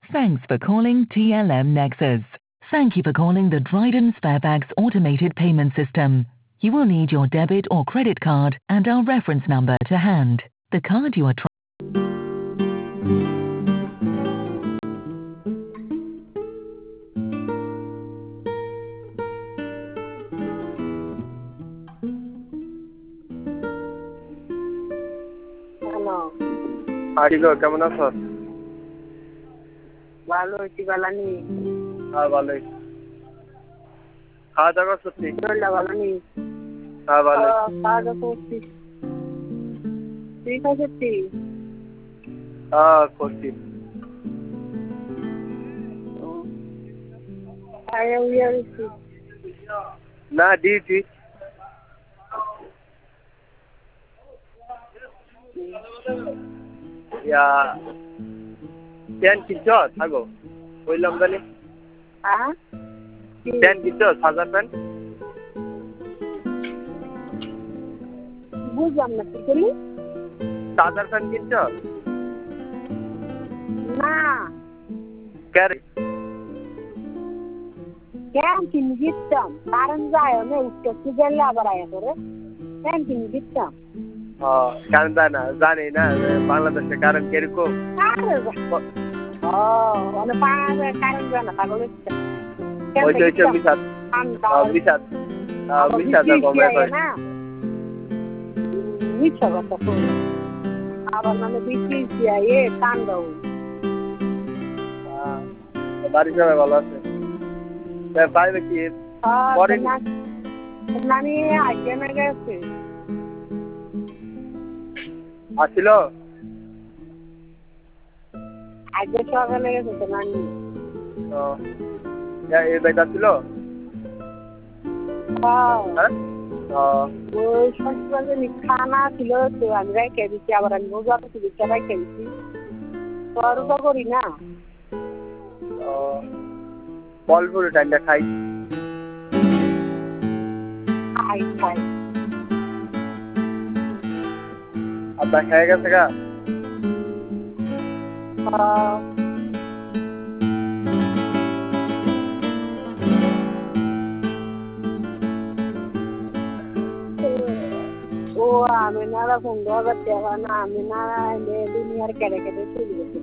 Thanks for calling TLM Nexus. Thank you for calling the Dryden Sparebags automated payment system. You will need your debit or credit card and our reference number to hand. The card you are trying. আরিগো কেমন আছো? ভালো আছি, ভালো নেই। হ্যাঁ ভালোই। খাওয়া দাওয়া করছি। ভালো নেই। হ্যাঁ ভালো। খাওয়া দাওয়া করছি। তুই খাচ্ছি? হ্যাঁ করছি। না দিয়েছি। প্যান্ট কিনছ থাকো বললাম জানি প্যান্ট কিনছ সাদা প্যান্ট বুঝলাম না কি করলি সাদা প্যান্ট কিনছ না কেন কিনে দিতাম কারণ যায় না উঠতে গেলে আবার আয়া করে কেন কিনে দিতাম কারণ না জানি না বাংলাদেশে কারণ কিরকম কারণ জানা পাগল আবার মানে বিক্রি কান্দ বাড়ি সবাই ভালো আছে পাইবে কি নানি আগে না গেছে আসছিল আগে সকালে গেছে তো নানি এই বেটা ছিল ওই সকালে খানা ছিল তো আমি রেখে দিচ্ছি আবার আমি রোজা দিচ্ছি রেখে দিচ্ছি তো রোজা করি না ফল ফুল টাইমটা খাই খাই খাই আপনার খেয়ে গেছে গা ও আমি নারা ফোন দেওয়া দেওয়া না আমি নারা দুনিয়ার কেটে কেটে চলে গেছে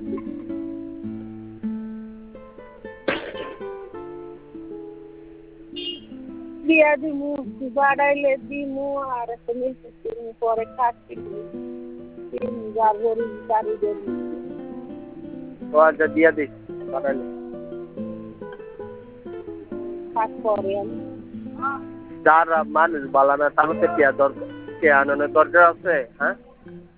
দিয়া দিমু বাড়াইলে দিমু আর তুমি পরে খাচ্ছি দিয়া দিস বাড়াইলে যার মানুষ বালানা তার মধ্যে কে আনানোর দরকার আছে হ্যাঁ